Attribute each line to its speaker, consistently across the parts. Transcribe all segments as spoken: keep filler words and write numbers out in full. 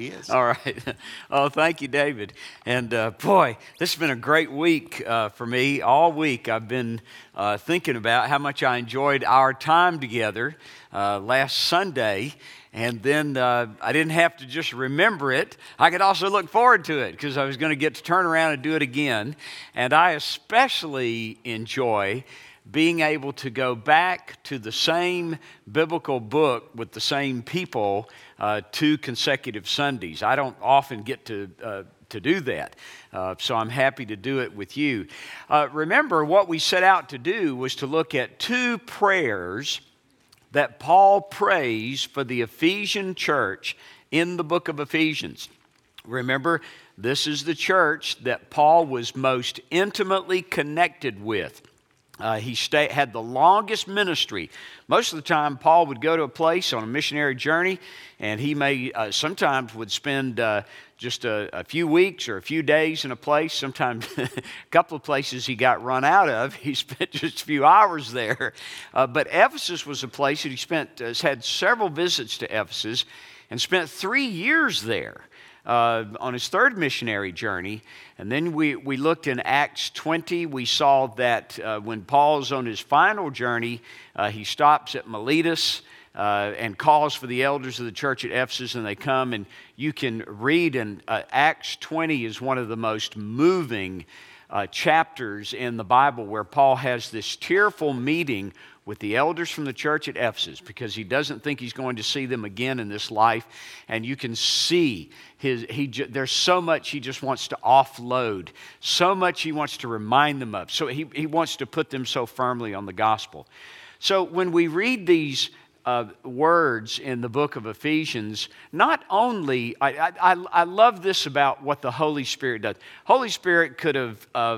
Speaker 1: he is.
Speaker 2: All right. Oh, thank you, David. And uh, boy, this has been a great week uh, for me. All week I've been uh, thinking about how much I enjoyed our time together uh, last Sunday. And then uh, I didn't have to just remember it. I could also look forward to it because I was going to get to turn around and do it again. And I especially enjoy being able to go back to the same biblical book with the same people uh, two consecutive Sundays. I don't often get to uh, to do that, uh, so I'm happy to do it with you. Uh, remember, what we set out to do was to look at two prayers that Paul prays for the Ephesian church in the book of Ephesians. Remember, this is the church that Paul was most intimately connected with. Uh, he stay, had the longest ministry. Most of the time, Paul would go to a place on a missionary journey, and he may uh, sometimes would spend uh, just a, a few weeks or a few days in a place. Sometimes a couple of places he got run out of, he spent just a few hours there. Uh, but Ephesus was a place that he spent, uh, had several visits to Ephesus, and spent three years there. Uh, on his third missionary journey. And then we, we looked in Acts twenty. We saw that uh, when Paul's on his final journey, uh, he stops at Miletus uh, and calls for the elders of the church at Ephesus, and they come. And you can read in uh, Acts twenty is one of the most moving uh, chapters in the Bible, where Paul has this tearful meeting with the elders from the church at Ephesus, because he doesn't think he's going to see them again in this life. And you can see his he there's so much he just wants to offload, so much he wants to remind them of. So he, he wants to put them so firmly on the gospel. So when we read these uh, words in the book of Ephesians, not only, I, I, I love this about what the Holy Spirit does. Holy Spirit could have uh,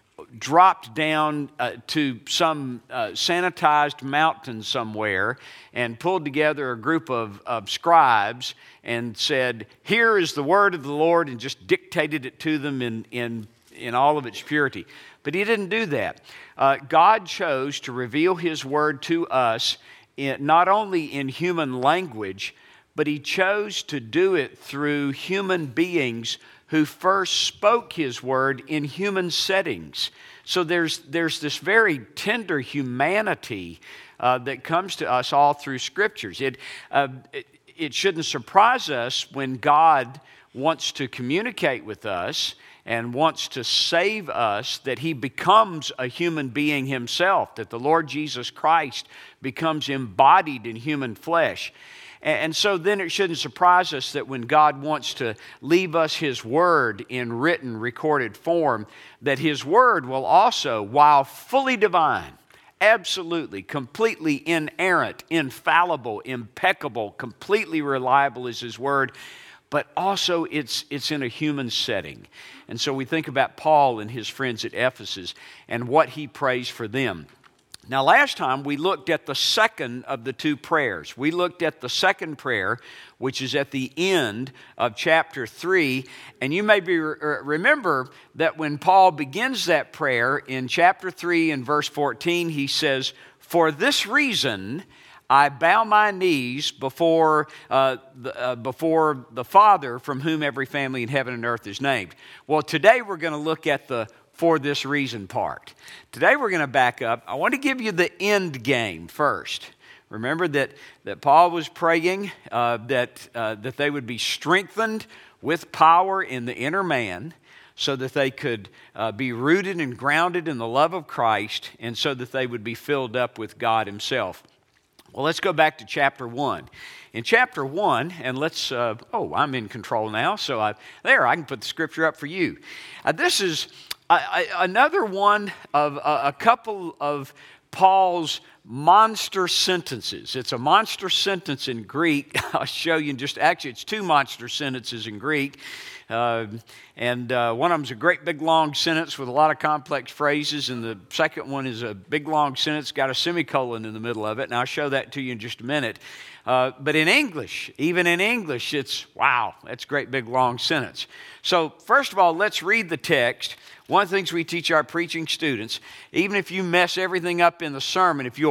Speaker 2: dropped down uh, to some uh, sanitized mountain somewhere and pulled together a group of, of scribes and said, here is the word of the Lord, and just dictated it to them in, in, in all of its purity. But he didn't do that. Uh, God chose to reveal his word to us in, not only in human language, but he chose to do it through human beings who first spoke his word in human settings. So there's there's this very tender humanity uh, that comes to us all through Scriptures. It, uh, it it shouldn't surprise us when God wants to communicate with us and wants to save us, that he becomes a human being himself, that the Lord Jesus Christ becomes embodied in human flesh. And so then it shouldn't surprise us that when God wants to leave us his word in written, recorded form, that his word will also, while fully divine, absolutely, completely inerrant, infallible, impeccable, completely reliable is his word, but also it's, it's in a human setting. And so we think about Paul and his friends at Ephesus and what he prays for them. Now, last time we looked at the second of the two prayers. We looked at the second prayer, which is at the end of chapter three. And you may be remember that when Paul begins that prayer in chapter three and verse fourteen, he says, "For this reason I bow my knees before uh, the, uh, before the Father, from whom every family in heaven and earth is named." Well, today we're going to look at the "for this reason" part. Today we're going to back up. I want to give you the end game first. Remember that, that Paul was praying uh, that, uh, that they would be strengthened with power in the inner man, so that they could uh, be rooted and grounded in the love of Christ, and so that they would be filled up with God himself. Well, let's go back to chapter one. In chapter one, and let's, uh, oh, I'm in control now, so I, there, I can put the scripture up for you. Uh, this is uh, another one of uh, a couple of Paul's monster sentences. It's a monster sentence in Greek. I'll show you in just, actually it's two monster sentences in Greek. Uh, and uh, one of them is a great big long sentence with a lot of complex phrases, and the second one is a big long sentence, got a semicolon in the middle of it, and I'll show that to you in just a minute. Uh, but in English, even in English, it's, wow, that's a great big long sentence. So first of all, let's read the text. One of the things we teach our preaching students, even if you mess everything up in the sermon, if you'll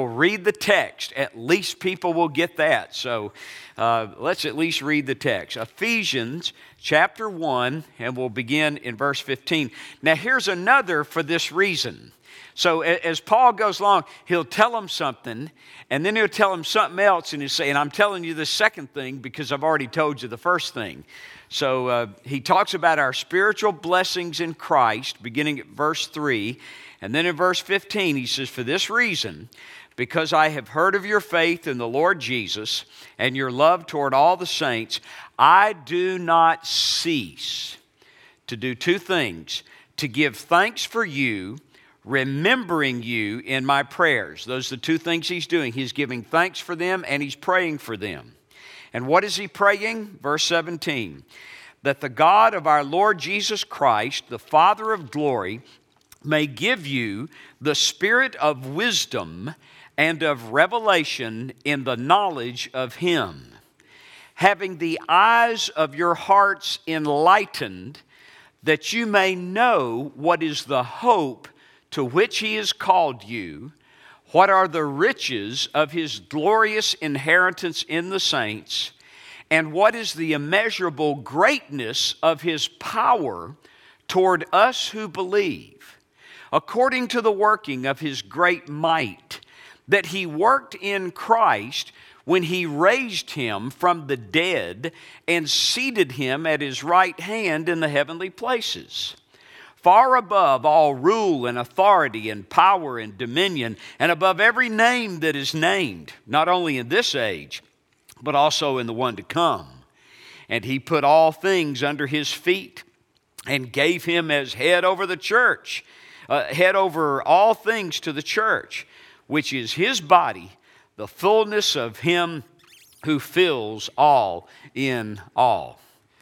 Speaker 2: we'll read the text. At least people will get that. So uh, let's at least read the text. Ephesians chapter one, and we'll begin in verse fifteen. Now here's another for this reason. So as Paul goes along, he'll tell them something, and then he'll tell them something else, and he'll say, and I'm telling you the second thing because I've already told you the first thing. So uh, he talks about our spiritual blessings in Christ, beginning at verse three. And then in verse fifteen, he says, for this reason, because I have heard of your faith in the Lord Jesus and your love toward all the saints, I do not cease to do two things, to give thanks for you, remembering you in my prayers. Those are the two things he's doing. He's giving thanks for them and he's praying for them. And what is he praying? Verse seventeen, that the God of our Lord Jesus Christ, the Father of glory, may give you the spirit of wisdom and of revelation in the knowledge of him, having the eyes of your hearts enlightened, that you may know what is the hope to which he has called you, what are the riches of his glorious inheritance in the saints, and what is the immeasurable greatness of his power toward us who believe, according to the working of his great might, that he worked in Christ when he raised him from the dead and seated him at his right hand in the heavenly places, far above all rule and authority and power and dominion, and above every name that is named, not only in this age, but also in the one to come. And he put all things under his feet and gave him as head over the church, uh, head over all things to the church, which is his body, the fullness of him who fills all in all.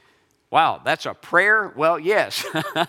Speaker 2: Wow, that's a prayer? Well, yes.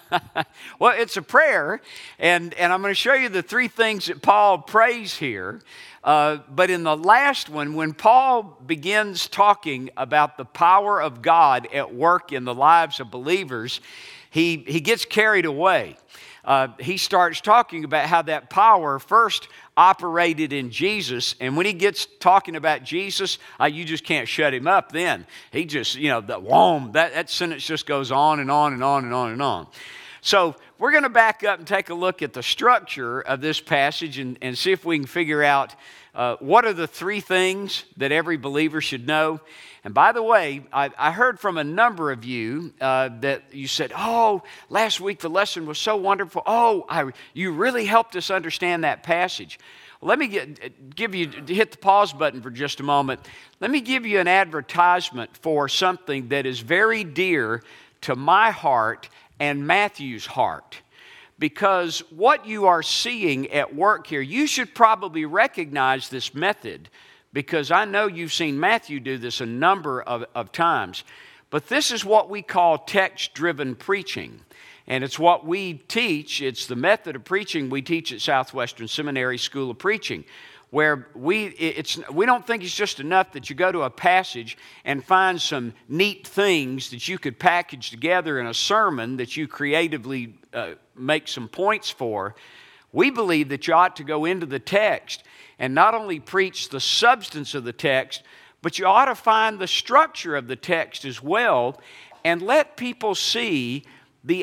Speaker 2: Well, it's a prayer, and, and I'm going to show you the three things that Paul prays here. Uh, but in the last one, when Paul begins talking about the power of God at work in the lives of believers, he, he gets carried away. Uh, he starts talking about how that power first operated in Jesus, and when he gets talking about Jesus, uh, you just can't shut him up then. He just, you know, the whom, that, that sentence just goes on and on and on and on and on. So we're going to back up and take a look at the structure of this passage and, and see if we can figure out uh, what are the three things that every believer should know. And by the way, I, I heard from a number of you uh, that you said, oh, last week the lesson was so wonderful. Oh, I, you really helped us understand that passage. Well, let me get, give you, hit the pause button for just a moment. Let me give you an advertisement for something that is very dear to my heart and Matthew's heart. Because what you are seeing at work here, you should probably recognize this method, because I know you've seen Matthew do this a number of, of times. But this is what we call text-driven preaching. And it's what we teach. It's the method of preaching we teach at Southwestern Seminary School of Preaching, where we, it's, we don't think it's just enough that you go to a passage and find some neat things that you could package together in a sermon that you creatively uh, make some points for. We believe that you ought to go into the text and not only preach the substance of the text, but you ought to find the structure of the text as well and let people see the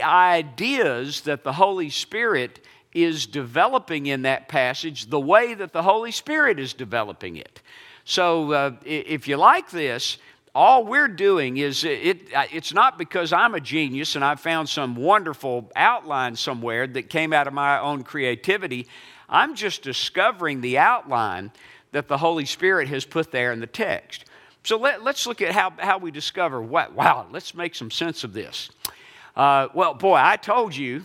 Speaker 2: ideas that the Holy Spirit is developing in that passage the way that the Holy Spirit is developing it. So uh, if you like this, all we're doing is, it, it's not because I'm a genius and I found some wonderful outline somewhere that came out of my own creativity. I'm just discovering the outline that the Holy Spirit has put there in the text. So let, let's look at how, how we discover, what, wow, let's make some sense of this. Uh, well, boy, I told you,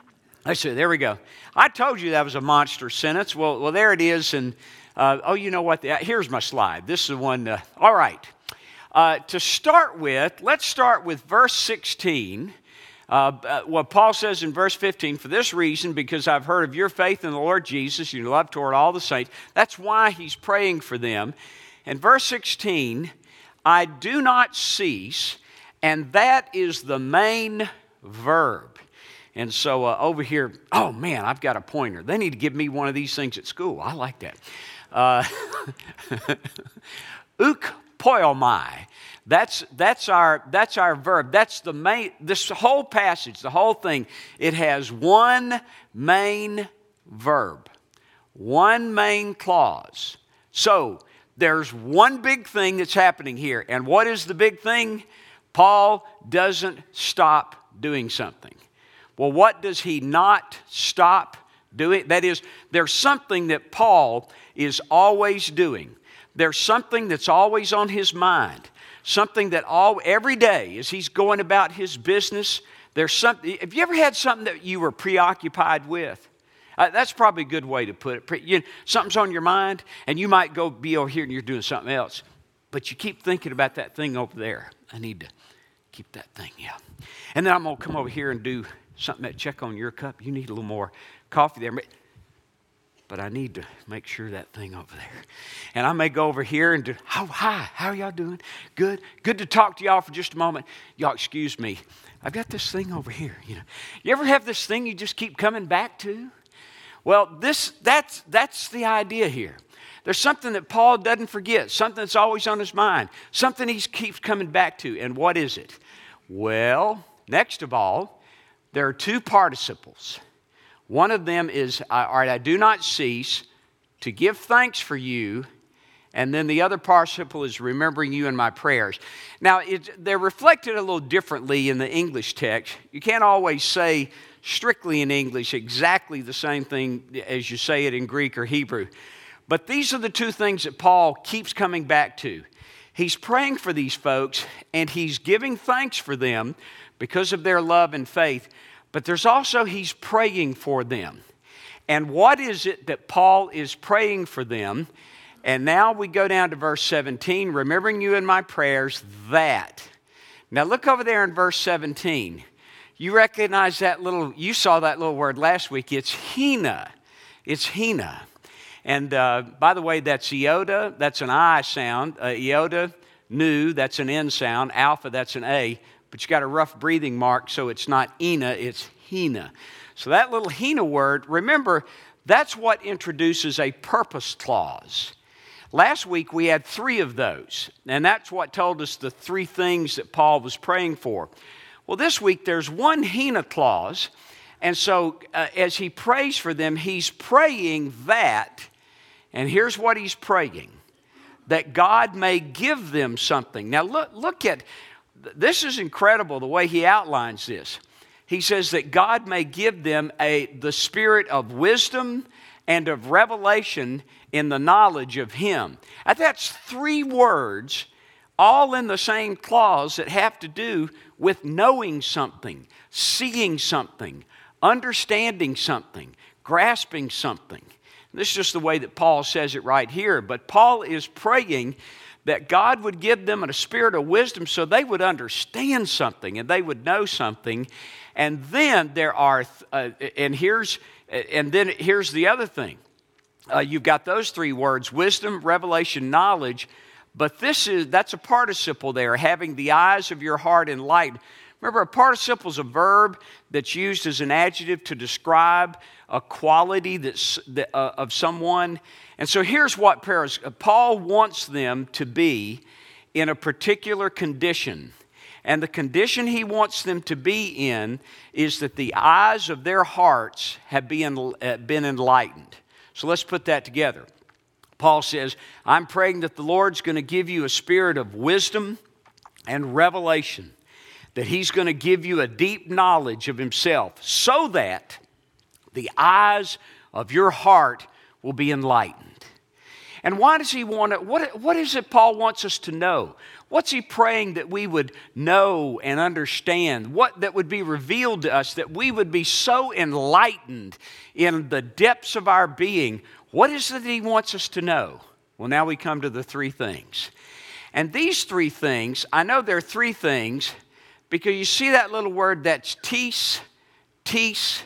Speaker 2: I said, there we go. I told you that was a monster sentence. Well, well, there it is. And, uh, oh, you know what? The, here's my slide. This is the one. Uh, all right. Uh, to start with, let's start with verse sixteen. Uh, uh, what Paul says in verse fifteen, for this reason, because I've heard of your faith in the Lord Jesus, your love toward all the saints. That's why he's praying for them. And verse sixteen, I do not cease, and that is the main verb. And so uh, over here, oh man, I've got a pointer. They need to give me one of these things at school. I like that. Uh, ukpoiomai. That's, that's, our, that's our verb. That's the main, this whole passage, the whole thing, it has one main verb, one main clause. So there's one big thing that's happening here. And what is the big thing? Paul doesn't stop doing something. Well, what does he not stop doing? That is, there's something that Paul is always doing. There's something that's always on his mind. Something that all every day as he's going about his business, there's something. Have you ever had something that you were preoccupied with? Uh, that's probably a good way to put it. Pre- you, something's on your mind, and you might go be over here and you're doing something else. But you keep thinking about that thing over there. I need to keep that thing, yeah. And then I'm going to come over here and do something that check on your cup. You need a little more coffee there. But I need to make sure that thing over there. And I may go over here and do, oh, hi, how are y'all doing? Good. Good to talk to y'all for just a moment. Y'all excuse me. I've got this thing over here. You know, you ever have this thing you just keep coming back to? Well, this that's that's the idea here. There's something that Paul doesn't forget, something that's always on his mind, something he keeps coming back to. And what is it? Well, next of all, there are two participles. One of them is, all right, I do not cease to give thanks for you. And then the other participle is remembering you in my prayers. Now, it, they're reflected a little differently in the English text. You can't always say strictly in English exactly the same thing as you say it in Greek or Hebrew. But these are the two things that Paul keeps coming back to. He's praying for these folks, and he's giving thanks for them because of their love and faith. But there's also, he's praying for them. And what is it that Paul is praying for them? And now we go down to verse seventeen, remembering you in my prayers, that. Now look over there in verse seventeen. You recognize that little, you saw that little word last week. It's hina. It's hina. And uh, by the way, that's iota, that's an I sound. Uh, iota, nu, that's an N sound. Alpha, that's an A. But you got a rough breathing mark, so it's not ina, it's hina. So that little hina word, remember, that's what introduces a purpose clause. Last week we had three of those, and that's what told us the three things that Paul was praying for. Well, this week there's one hina clause, and so uh, as he prays for them, he's praying that, and here's what he's praying, that God may give them something. Now look, look at, this is incredible the way he outlines this. He says that God may give them a the spirit of wisdom and of revelation in the knowledge of Him. Now, that's three words all in the same clause that have to do with knowing something, seeing something, understanding something, grasping something. This is just the way that Paul says it right here. But Paul is praying that God would give them a spirit of wisdom so they would understand something and they would know something. And then there are, uh, and here's, and then here's the other thing. Uh, you've got those three words, wisdom, revelation, knowledge. But this is, that's a participle there, having the eyes of your heart enlightened. Remember, a participle is a verb that's used as an adjective to describe a quality that's, that, uh, of someone. And so here's what Paul wants them to be in a particular condition. And the condition he wants them to be in is that the eyes of their hearts have been, uh, been enlightened. So let's put that together. Paul says, I'm praying that the Lord's going to give you a spirit of wisdom and revelation, that He's going to give you a deep knowledge of Himself so that the eyes of your heart will be enlightened. And why does He want it? What, what is it Paul wants us to know? What's he praying that we would know and understand? What that would be revealed to us, that we would be so enlightened in the depths of our being? What is it that he wants us to know? Well, now we come to the three things. And these three things, I know there are three things, because you see that little word that's tis, tis,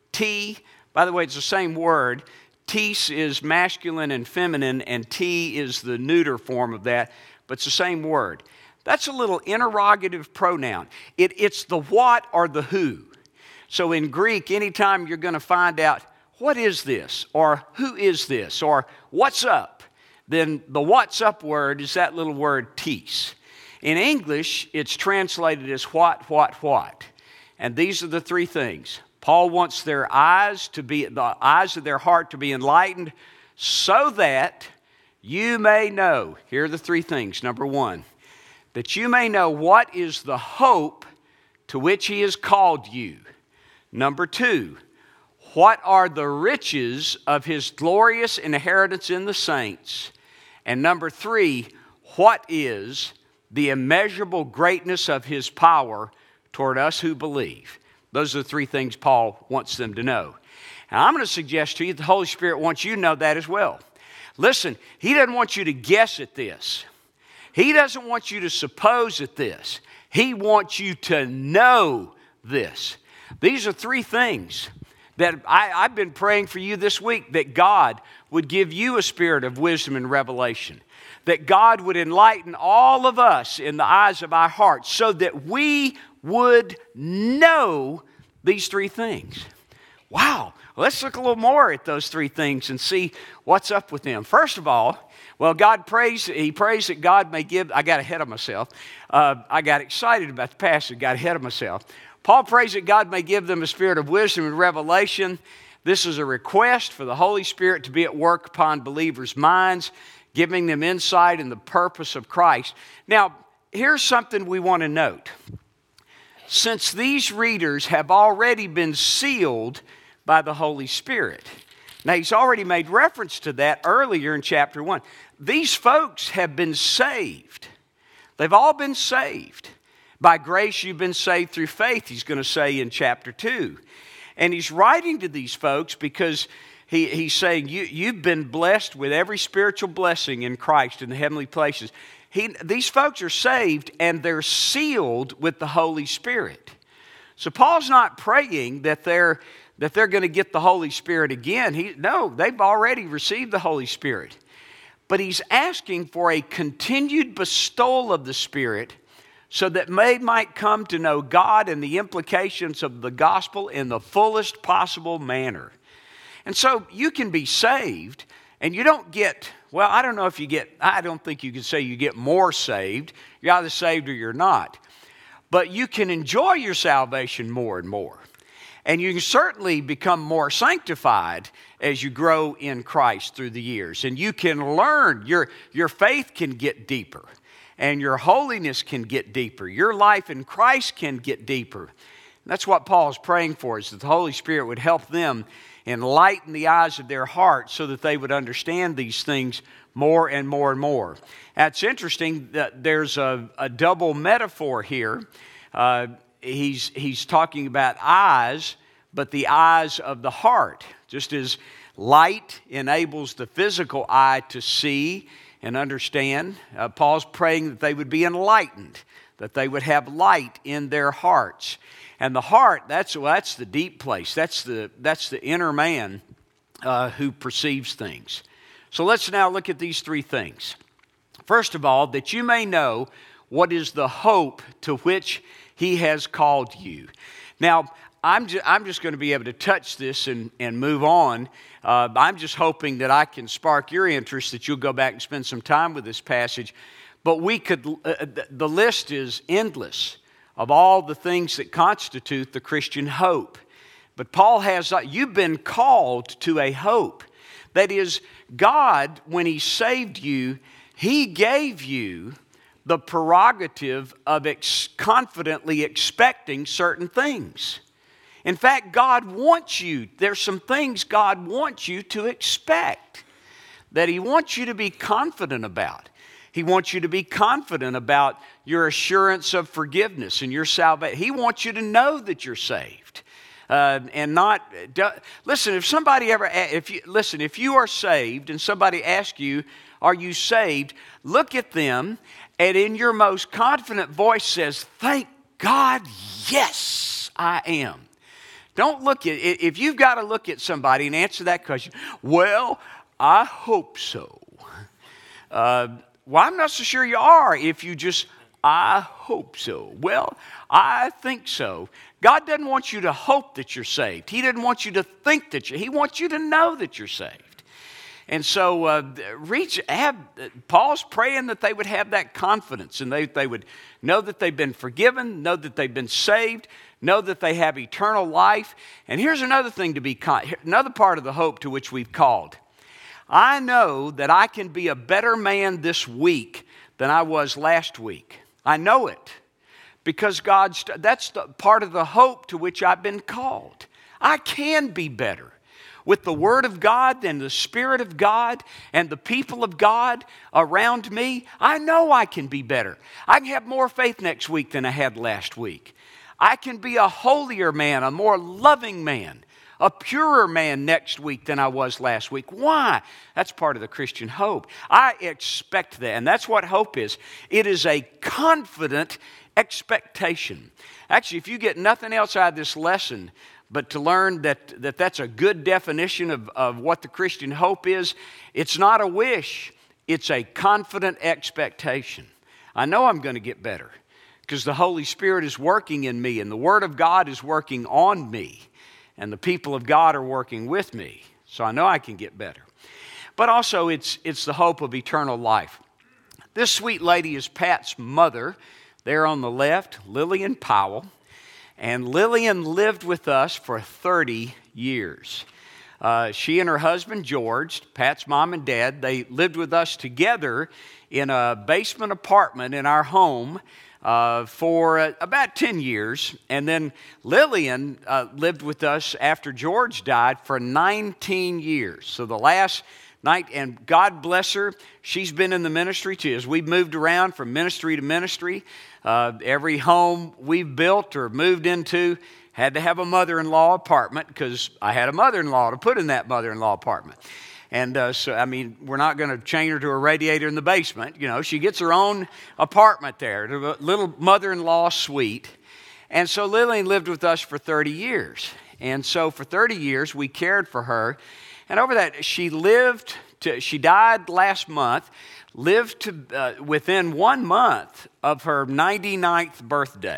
Speaker 2: T. By the way, it's the same word. Tis is masculine and feminine, and T is the neuter form of that. But it's the same word. That's a little interrogative pronoun. It, it's the what or the who. So in Greek, anytime you're going to find out what is this? Or who is this? Or what's up? Then the what's up word is that little word tis. In English, it's translated as what, what, what. And these are the three things. Paul wants their eyes to be, the eyes of their heart to be enlightened so that you may know. Here are the three things. Number one, that you may know what is the hope to which he has called you. Number two, what are the riches of his glorious inheritance in the saints? And number three, what is the immeasurable greatness of his power toward us who believe? Those are the three things Paul wants them to know. And I'm going to suggest to you that the Holy Spirit wants you to know that as well. Listen, he doesn't want you to guess at this. He doesn't want you to suppose at this. He wants you to know this. These are three things that I, I've been praying for you this week, that God would give you a spirit of wisdom and revelation, that God would enlighten all of us in the eyes of our hearts so that we would know these three things. Wow, let's look a little more at those three things and see what's up with them. First of all, well, God prays, he prays that God may give, I got ahead of myself. Uh, I got excited about the passage, got ahead of myself. Paul prays that God may give them a spirit of wisdom and revelation. This is a request for the Holy Spirit to be at work upon believers' minds, giving them insight in the purpose of Christ. Now, here's something we want to note. Since these readers have already been sealed by the Holy Spirit. Now, he's already made reference to that earlier in chapter one. These folks have been saved. They've all been saved. By grace you've been saved through faith, he's going to say in chapter two. And he's writing to these folks because he, he's saying, you, you've been blessed with every spiritual blessing in Christ in the heavenly places. He, these folks are saved and they're sealed with the Holy Spirit. So Paul's not praying that they're, that they're going to get the Holy Spirit again. He, no, they've already received the Holy Spirit. But he's asking for a continued bestowal of the Spirit so that they might come to know God and the implications of the gospel in the fullest possible manner. And so you can be saved and you don't get, well, I don't know if you get, I don't think you can say you get more saved. You're either saved or you're not. But you can enjoy your salvation more and more. And you can certainly become more sanctified as you grow in Christ through the years. And you can learn, your, your faith can get deeper. And your holiness can get deeper. Your life in Christ can get deeper. And that's what Paul's praying for, is that the Holy Spirit would help them enlighten the eyes of their hearts so that they would understand these things more and more and more. That's interesting that there's a, a double metaphor here. Uh, he's, he's talking about eyes, but the eyes of the heart. Just as light enables the physical eye to see and understand, uh, Paul's praying that they would be enlightened, that they would have light in their hearts. And the heart, that's, well, that's the deep place. That's the, that's the inner man uh, who perceives things. So let's now look at these three things. First of all, that you may know what is the hope to which he has called you. Now, I'm, ju- I'm just going to be able to touch this and, and move on. Uh, I'm just hoping that I can spark your interest, that you'll go back and spend some time with this passage. But we could, uh, the list is endless of all the things that constitute the Christian hope. But Paul has, you've been called to a hope. That is, God, when he saved you, he gave you the prerogative of ex- confidently expecting certain things. In fact, God wants you, there's some things God wants you to expect, that he wants you to be confident about. He wants you to be confident about your assurance of forgiveness and your salvation. He wants you to know that you're saved. Uh, and not, do, listen, if somebody ever, if you, listen, if you are saved and somebody asks you, are you saved? Look at them and in your most confident voice says, thank God, yes, I am. Don't look at, if you've got to look at somebody and answer that question, well, I hope so. Uh, well, I'm not so sure you are if you just I hope so. Well, I think so. God doesn't want you to hope that you're saved. He doesn't want you to think that you're, He wants you to know that you're saved. And so uh, reach, have, Paul's praying that they would have that confidence and they, they would know that they've been forgiven, know that they've been saved, know that they have eternal life. And here's another thing to be, another part of the hope to which we've called. I know that I can be a better man this week than I was last week. I know it because God's, that's the part of the hope to which I've been called. I can be better. With the Word of God and the Spirit of God and the people of God around me, I know I can be better. I can have more faith next week than I had last week. I can be a holier man, a more loving man, a purer man next week than I was last week. Why? That's part of the Christian hope. I expect that, and that's what hope is. It is a confident expectation. Actually, if you get nothing else out of this lesson, but to learn that, that that's a good definition of, of what the Christian hope is, it's not a wish, it's a confident expectation. I know I'm going to get better because the Holy Spirit is working in me and the Word of God is working on me and the people of God are working with me. So I know I can get better. But also it's, it's the hope of eternal life. This sweet lady is Pat's mother. There on the left, Lillian Powell. And Lillian lived with us for thirty years. Uh, she and her husband, George, Pat's mom and dad, they lived with us together in a basement apartment in our home uh, for uh, about ten years. And then Lillian uh, lived with us after George died for nineteen years. So the last night, and God bless her, she's been in the ministry too. As we've moved around from ministry to ministry, uh, every home we've built or moved into had to have a mother-in-law apartment because I had a mother-in-law to put in that mother-in-law apartment. And uh, so, I mean, we're not going to chain her to a radiator in the basement. You know, she gets her own apartment there, a little mother-in-law suite. And so Lillian lived with us for thirty years. And so for thirty years, we cared for her. And over that, she lived, to, she died last month, lived to, uh, within one month of her ninety-ninth birthday.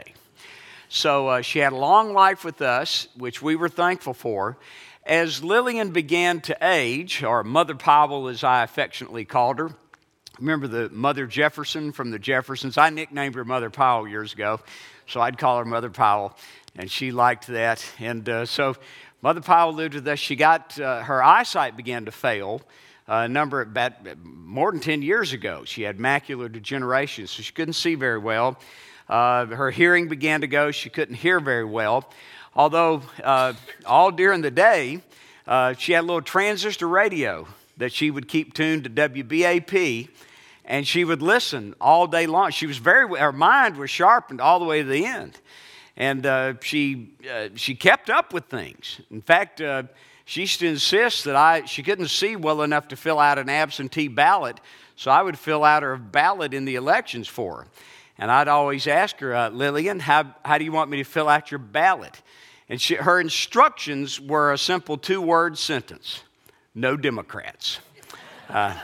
Speaker 2: So uh, she had a long life with us, which we were thankful for. As Lillian began to age, or Mother Powell as I affectionately called her, remember the Mother Jefferson from the Jeffersons? I nicknamed her Mother Powell years ago, so I'd call her Mother Powell, and she liked that. And uh, so Mother Powell lived with us. She got, uh, her eyesight began to fail a number, about more than ten years ago. She had macular degeneration, so she couldn't see very well. Uh, her hearing began to go. She couldn't hear very well. Although uh, all during the day, uh, she had a little transistor radio that she would keep tuned to W B A P, and she would listen all day long. She was very, her mind was sharpened all the way to the end. And uh, she uh, she kept up with things. In fact, uh, she used to insist that I she couldn't see well enough to fill out an absentee ballot, so I would fill out her ballot in the elections for her. And I'd always ask her, uh, Lillian, how, how do you want me to fill out your ballot? And she, her instructions were a simple two-word sentence: no Democrats. Uh,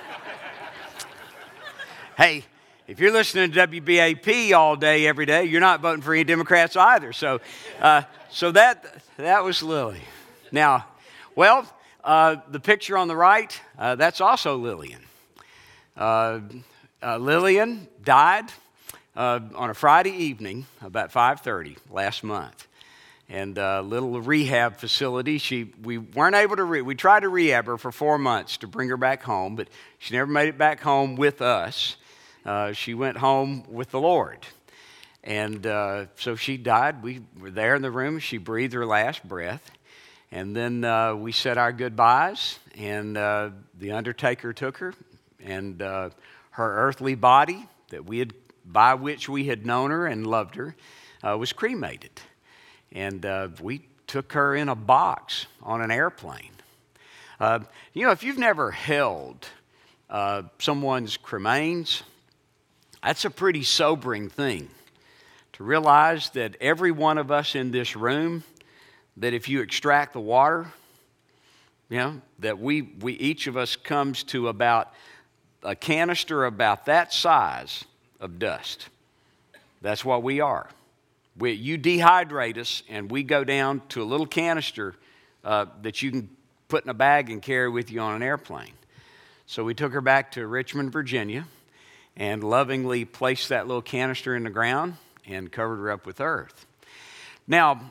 Speaker 2: hey, if you're listening to W B A P all day, every day, you're not voting for any Democrats either. So, uh, so that that was Lily. Now, well, uh, the picture on the right, uh, that's also Lillian. Uh, uh, Lillian died uh, on a Friday evening, about five thirty last month. And a little rehab facility. She, we weren't able to, re- we tried to rehab her for four months to bring her back home, but she never made it back home with us. Uh, she went home with the Lord. And uh, so she died. We were there in the room. She breathed her last breath. And then uh, we said our goodbyes, and uh, the undertaker took her, and uh, her earthly body that we had, by which we had known her and loved her, uh, was cremated. And uh, we took her in a box on an airplane. Uh, you know, if you've never held uh, someone's cremains, that's a pretty sobering thing to realize that every one of us in this room, that if you extract the water, you know, that we, we each of us comes to about a canister about that size of dust. That's what we are. We, you dehydrate us, and we go down to a little canister uh, that you can put in a bag and carry with you on an airplane. So we took her back to Richmond, Virginia, and lovingly placed that little canister in the ground and covered her up with earth. Now,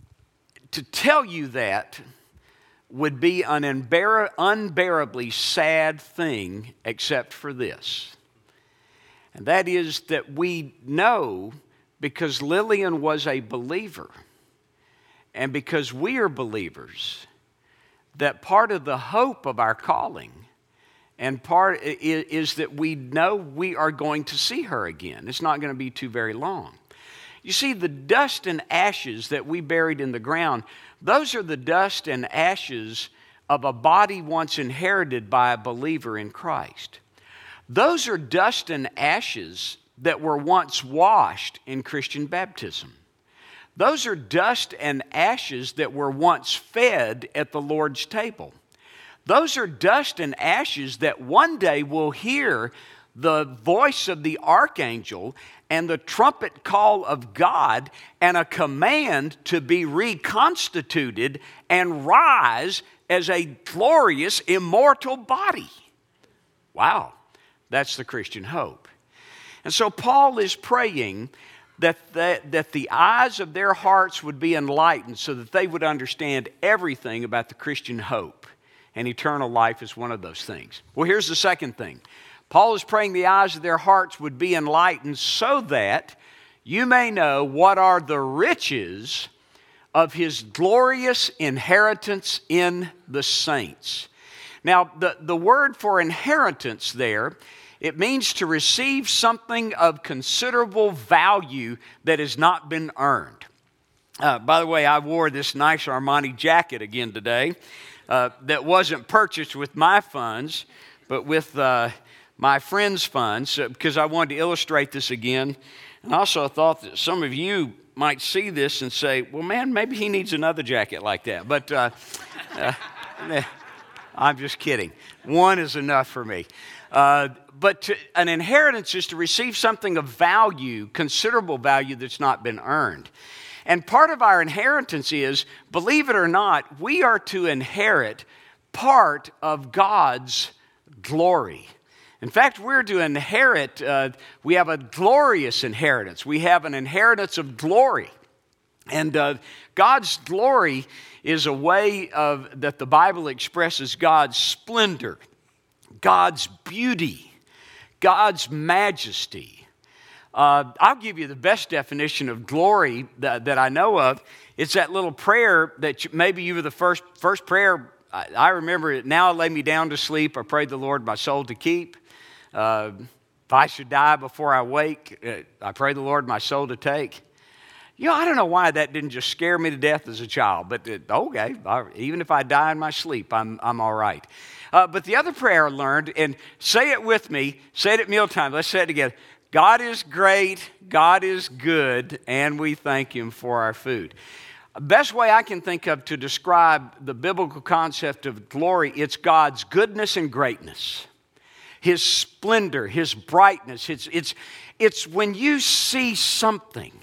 Speaker 2: to tell you that would be an unbear- unbearably sad thing except for this. And that is that we know, because Lillian was a believer, and because we are believers, that part of the hope of our calling and part is, is that we know we are going to see her again. It's not going to be too very long. You see, the dust and ashes that we buried in the ground, those are the dust and ashes of a body once inherited by a believer in Christ. Those are dust and ashes that were once washed in Christian baptism. Those are dust and ashes that were once fed at the Lord's table. Those are dust and ashes that one day will hear the voice of the archangel and the trumpet call of God and a command to be reconstituted and rise as a glorious, immortal body. Wow, that's the Christian hope. And so Paul is praying that the, that the eyes of their hearts would be enlightened so that they would understand everything about the Christian hope. And eternal life is one of those things. Well, here's the second thing. Paul is praying the eyes of their hearts would be enlightened so that you may know what are the riches of his glorious inheritance in the saints. Now, the, the word for inheritance there, it means to receive something of considerable value that has not been earned. Uh, by the way, I wore this nice Armani jacket again today uh, that wasn't purchased with my funds, but with uh, my friend's funds, because I wanted to illustrate this again. And also I thought that some of you might see this and say, well, man, maybe he needs another jacket like that. But uh, uh, I'm just kidding. One is enough for me. Uh, but to, an inheritance is to receive something of value, considerable value that's not been earned. And part of our inheritance is, believe it or not, we are to inherit part of God's glory. In fact, we're to inherit, uh, we have a glorious inheritance. We have an inheritance of glory. And uh, God's glory is a way of that the Bible expresses God's splendor, God's beauty, God's majesty. Uh, I'll give you the best definition of glory that, that I know of. It's that little prayer that you, maybe you were the first first prayer. I, I remember it. Now I lay me down to sleep. I pray the Lord my soul to keep. Uh, if I should die before I wake, uh, I pray the Lord my soul to take. You know, I don't know why that didn't just scare me to death as a child, but it, okay, I, even if I die in my sleep, I'm, I'm all right. Uh, but the other prayer I learned, and say it with me, say it at mealtime, let's say it together. God is great, God is good, and we thank Him for our food. The best way I can think of to describe the biblical concept of glory, it's God's goodness and greatness. His splendor, His brightness. It's, it's, it's when you see something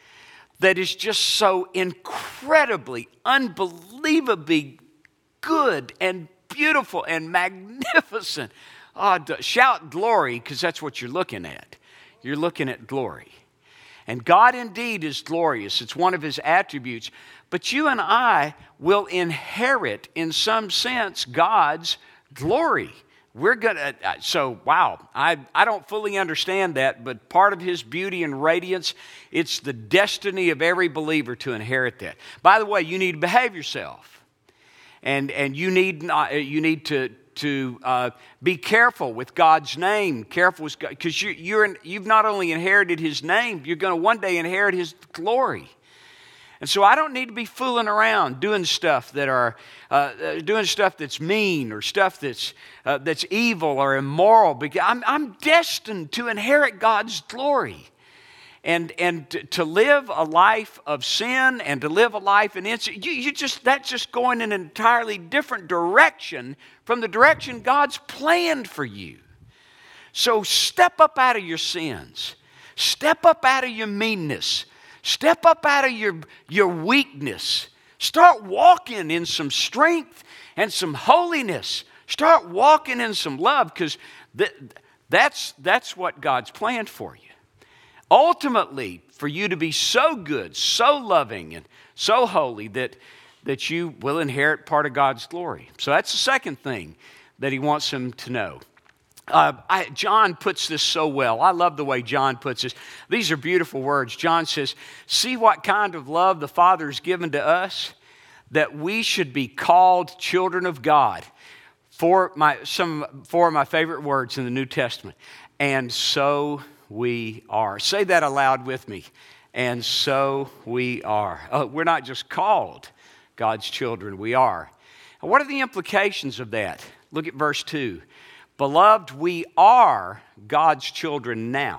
Speaker 2: that is just so incredibly, unbelievably good and beautiful and magnificent. Oh, shout glory, because that's what you're looking at. You're looking at glory. And God indeed is glorious. It's one of His attributes. But you and I will inherit, in some sense, God's glory. We're gonna, so wow, I, I don't fully understand that, but part of His beauty and radiance, it's the destiny of every believer to inherit that. By the way, you need to behave yourself. And, and you need, not, you need to, to uh, be careful with God's name, careful with God, because you, you're in, you've not only inherited His name, you're going to one day inherit His glory. And so I don't need to be fooling around doing stuff that are uh, doing stuff that's mean or stuff that's uh, that's evil or immoral. Because I'm I'm destined to inherit God's glory, and and to, to live a life of sin and to live a life in insecurity. You, you just that's just going in an entirely different direction from the direction God's planned for you. So step up out of your sins. Step up out of your meanness. Step up out of your, your weakness. Start walking in some strength and some holiness. Start walking in some love, because th- that's, that's what God's planned for you. Ultimately, for you to be so good, so loving, and so holy that, that you will inherit part of God's glory. So that's the second thing that he wants them to know. Uh, I, John puts this so well. I love the way John puts this. These are beautiful words. John says, see what kind of love the Father has given to us, that we should be called children of God. Four, my, some, four of my favorite words in the New Testament. And so we are. Say that aloud with me. And so we are. Uh, we're not just called God's children, we are. And what are the implications of that? Look at verse two. Beloved, we are God's children now,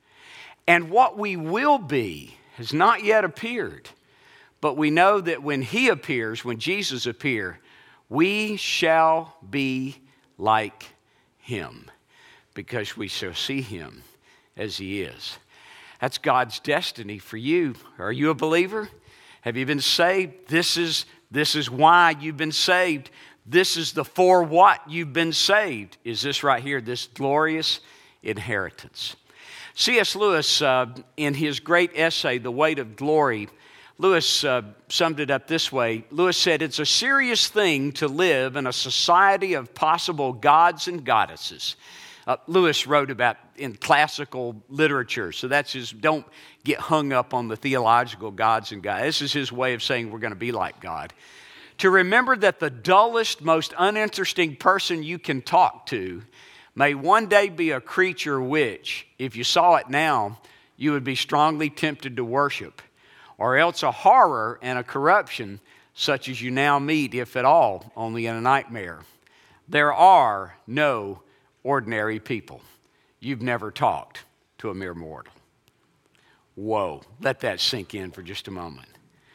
Speaker 2: and what we will be has not yet appeared. But we know that when he appears, when Jesus appears, we shall be like him, because we shall see him as he is. That's God's destiny for you. Are you a believer? Have you been saved? This is, this is why you've been saved. This is the for what you've been saved. Is this right here, this glorious inheritance. C S Lewis, uh, in his great essay, The Weight of Glory, Lewis uh, summed it up this way. Lewis said, it's a serious thing to live in a society of possible gods and goddesses. Uh, Lewis wrote about in classical literature, so that's his, don't get hung up on the theological gods and gods. This is his way of saying we're going to be like God. To remember that the dullest, most uninteresting person you can talk to may one day be a creature which, if you saw it now, you would be strongly tempted to worship, or else a horror and a corruption such as you now meet, if at all, only in a nightmare. There are no ordinary people. You've never talked to a mere mortal. Whoa, let that sink in for just a moment.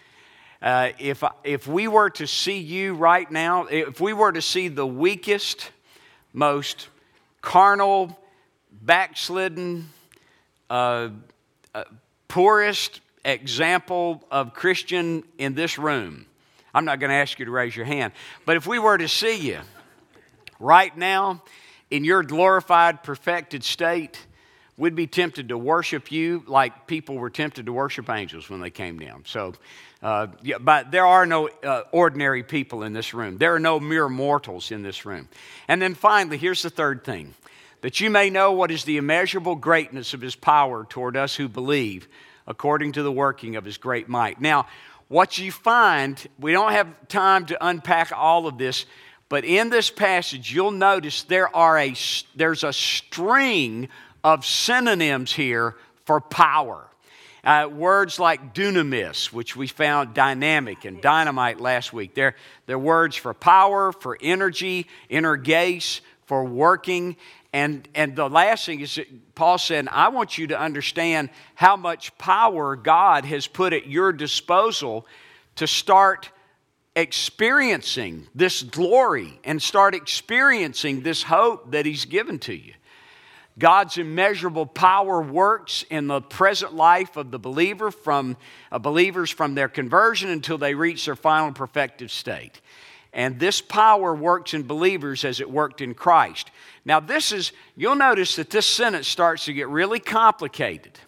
Speaker 2: Uh, if, if we were to see you right now, if we were to see the weakest, most carnal, backslidden, uh, uh, poorest example of Christian in this room, I'm not going to ask you to raise your hand, but if we were to see you right now in your glorified, perfected state, we'd be tempted to worship you like people were tempted to worship angels when they came down. So, uh, yeah, but there are no uh, ordinary people in this room. There are no mere mortals in this room. And then finally, here's the third thing. That you may know what is the immeasurable greatness of his power toward us who believe, according to the working of his great might. Now, what you find, we don't have time to unpack all of this, but in this passage, you'll notice there are a, there's a string of synonyms here for power. Uh, words like dunamis, which we found dynamic and dynamite last week. They're, they're words for power, for energy, energase, for working. And, and the last thing is that Paul said, I want you to understand how much power God has put at your disposal to start experiencing this glory and start experiencing this hope that he's given to you. God's immeasurable power works in the present life of the believer from uh, believers from their conversion until they reach their final perfective state. And this power works in believers as it worked in Christ. Now this is, you'll notice that this sentence starts to get really complicated,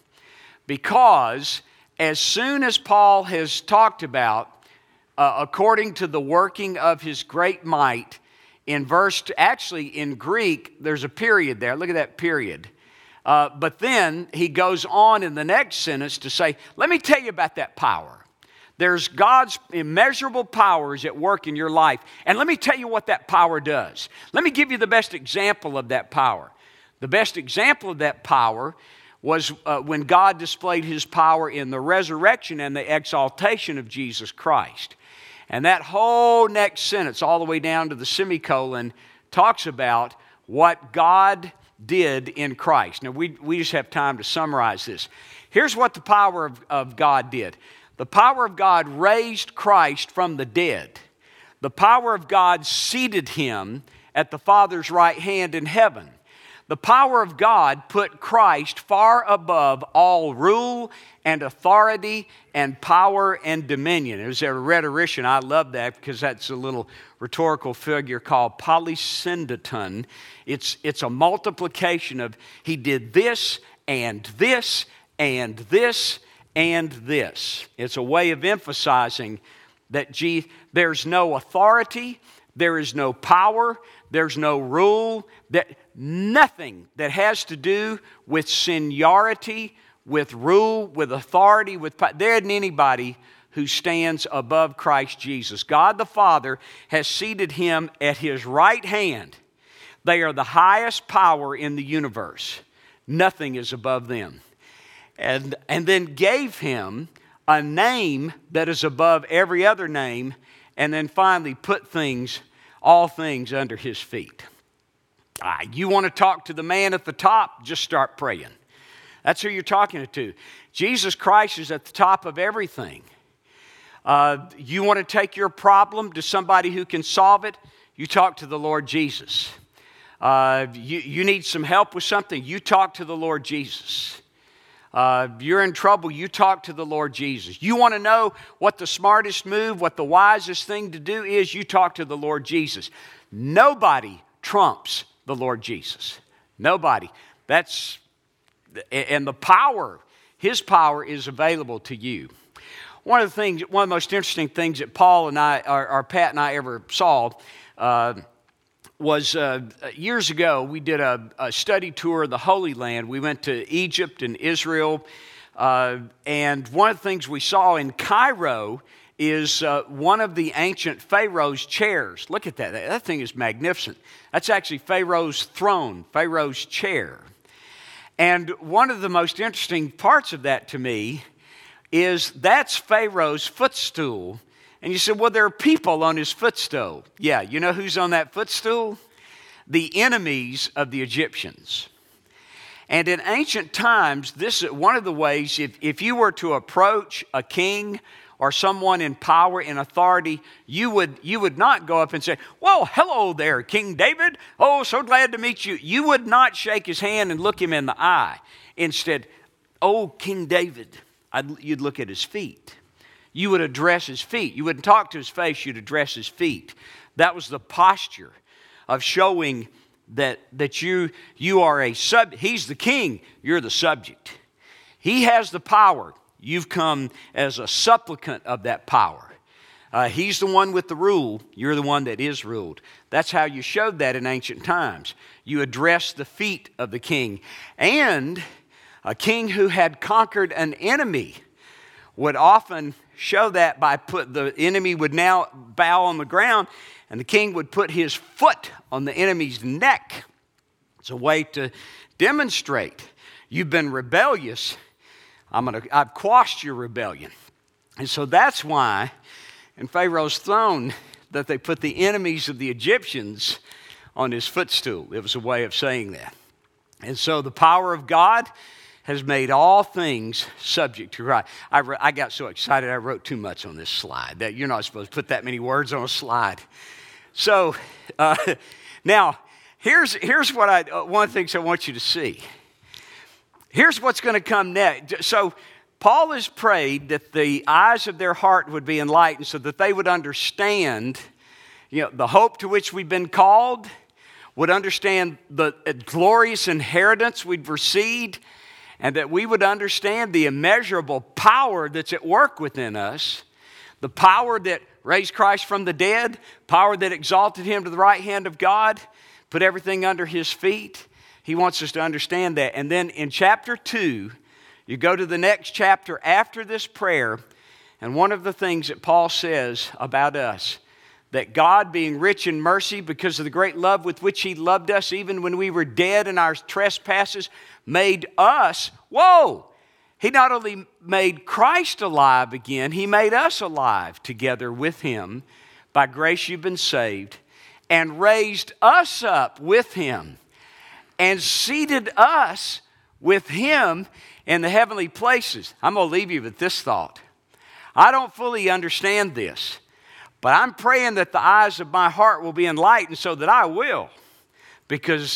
Speaker 2: because as soon as Paul has talked about uh, according to the working of his great might, in verse, actually in Greek, there's a period there. Look at that period. Uh, but then he goes on in the next sentence to say, let me tell you about that power. There's God's immeasurable powers at work in your life. And let me tell you what that power does. Let me give you the best example of that power. The best example of that power was uh, when God displayed his power in the resurrection and the exaltation of Jesus Christ. And that whole next sentence, all the way down to the semicolon, talks about what God did in Christ. Now, we, we just have time to summarize this. Here's what the power of, of God did. The power of God raised Christ from the dead. The power of God seated him at the Father's right hand in heaven. The power of God put Christ far above all rule and authority and power and dominion. As a rhetorician, I love that because that's a little rhetorical figure called polysyndeton. It's, it's a multiplication of he did this and this and this and this. It's a way of emphasizing that gee, there's no authority, there is no power, there's no rule, that nothing that has to do with seniority, with rule, with authority, with power. There isn't anybody who stands above Christ Jesus. God the Father has seated him at his right hand. They are the highest power in the universe. Nothing is above them. And, and then gave him a name that is above every other name, and then finally put things, all things under his feet. Ah, you want to talk to the man at the top? Just start praying. That's who you're talking to. Jesus Christ is at the top of everything. Uh, you want to take your problem to somebody who can solve it? You talk to the Lord Jesus. Uh, you, you need some help with something? You talk to the Lord Jesus. Uh, you're in trouble, you talk to the Lord Jesus. You want to know what the smartest move, what the wisest thing to do is? You talk to the Lord Jesus. Nobody trumps the Lord Jesus. Nobody. That's, and the power, his power is available to you. One of the things, one of the most interesting things that Paul and I, or, or Pat and I ever saw, uh, was uh, years ago, we did a, a study tour of the Holy Land. We went to Egypt and Israel. Uh, and one of the things we saw in Cairo is uh, one of the ancient Pharaoh's chairs. Look at that. That thing is magnificent. That's actually Pharaoh's throne, Pharaoh's chair. And one of the most interesting parts of that to me is that's Pharaoh's footstool. And you said, well, there are people on his footstool. Yeah, you know who's on that footstool? The enemies of the Egyptians. And in ancient times, this is one of the ways, if, if you were to approach a king or someone in power and authority, you would, you would not go up and say, well, hello there, King David. Oh, so glad to meet you. You would not shake his hand and look him in the eye. Instead, oh, King David, I'd, you'd look at his feet. You would address his feet. You wouldn't talk to his face, you'd address his feet. That was the posture of showing that, that you, you are a sub. He's the king, you're the subject. He has the power. You've come as a supplicant of that power. Uh, he's the one with the rule. You're the one that is ruled. That's how you showed that in ancient times. You addressed the feet of the king. And a king who had conquered an enemy would often show that by put the enemy would now bow on the ground, and the king would put his foot on the enemy's neck. It's a way to demonstrate you've been rebellious. I'm gonna, I've quashed your rebellion. And so that's why in Pharaoh's throne that they put the enemies of the Egyptians on his footstool. It was a way of saying that. And so the power of God has made all things subject to right. I, re- I got so excited I wrote too much on this slide. That you're not supposed to put that many words on a slide. So uh, now here's here's what I uh, one of the things I want you to see. Here's what's going to come next. So Paul has prayed that the eyes of their heart would be enlightened, so that they would understand, you know, the hope to which we've been called, would understand the glorious inheritance we've received, and that we would understand the immeasurable power that's at work within us, the power that raised Christ from the dead, power that exalted him to the right hand of God, put everything under his feet. He wants us to understand that. And then in chapter two, you go to the next chapter after this prayer, and one of the things that Paul says about us, that God, being rich in mercy because of the great love with which he loved us, even when we were dead in our trespasses, made us, whoa, he not only made Christ alive again, he made us alive together with him. By grace you've been saved, and raised us up with him, and seated us with him in the heavenly places. I'm going to leave you with this thought. I don't fully understand this, but I'm praying that the eyes of my heart will be enlightened so that I will. Because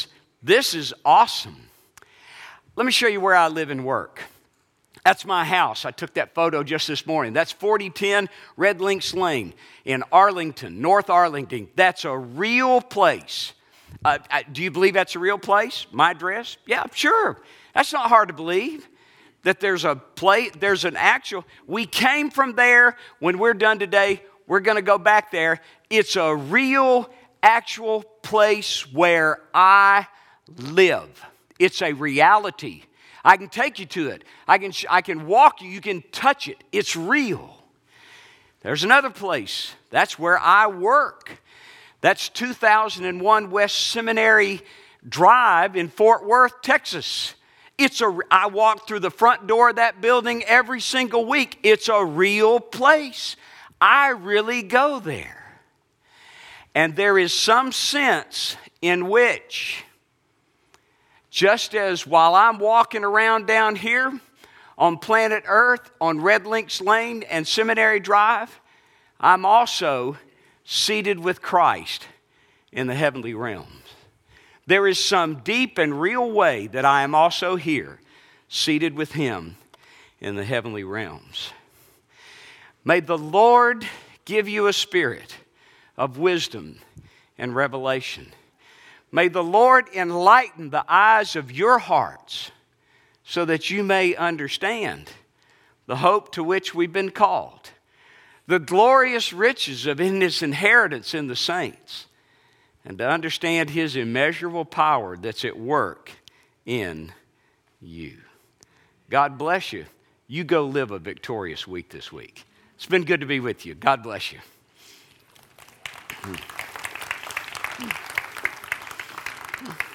Speaker 2: This is awesome. Let me show you where I live and work. That's my house. I took that photo just this morning. That's forty ten Red Links Lane in Arlington, North Arlington. That's a real place. Uh, do you believe that's a real place? My address? Yeah, sure. That's not hard to believe. That there's a place, there's an actual, we came from there. When we're done today, we're going to go back there. It's a real, actual place where I live. It's a reality. I can take you to it. I can, I can walk you. You can touch it. It's real. There's another place. That's where I work. That's two thousand one West Seminary Drive in Fort Worth, Texas. It's a, I walk through the front door of that building every single week. It's a real place. I really go there. And there is some sense in which, just as while I'm walking around down here on planet Earth, on Red Links Lane and Seminary Drive, I'm also seated with Christ in the heavenly realms. There is some deep and real way that I am also here, seated with Him in the heavenly realms. May the Lord give you a spirit of wisdom and revelation. May the Lord enlighten the eyes of your hearts so that you may understand the hope to which we've been called, the glorious riches of His inheritance in the saints, and to understand His immeasurable power that's at work in you. God bless you. You go live a victorious week this week. It's been good to be with you. God bless you. Hmm. Hmm.